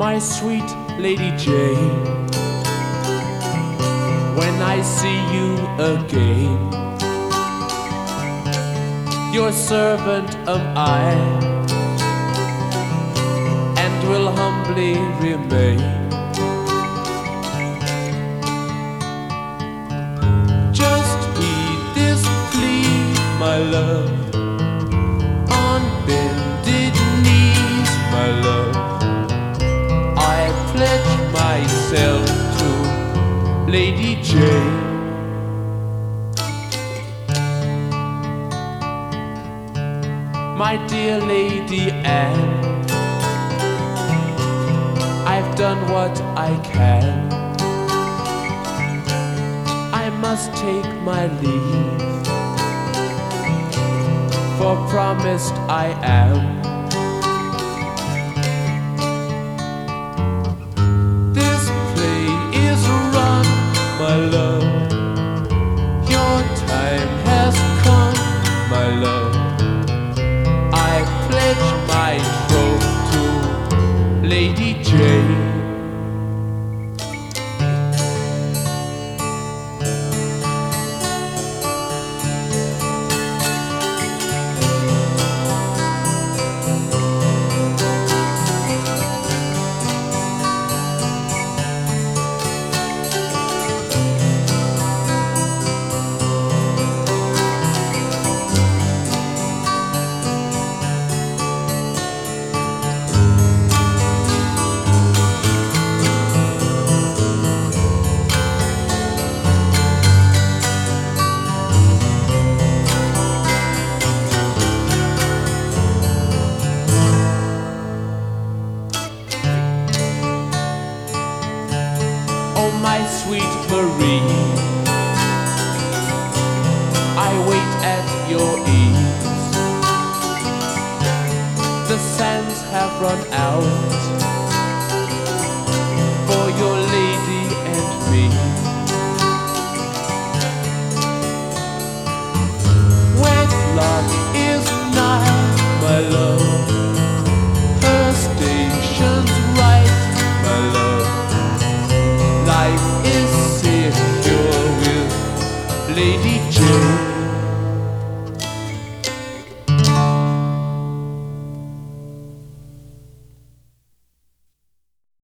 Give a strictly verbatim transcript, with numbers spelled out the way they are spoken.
my sweet Lady Jane, when I see you again, your servant am I, and will humbly remain. Just heed this plea, my love, on bended knees, my love. I pledge myself to Lady Jane. My dear Lady Anne, I've done what I can. I must take my leave, for promised I am. This play is run, my love. Your time has come, my love. I pledge my troth to Lady Jane. Oh, my sweet Marie, I wait at your ease. The sands have run out for your lady and me. Wedlock is nigh, my love. Her station's right, my love. Life is secure with Lady Jane.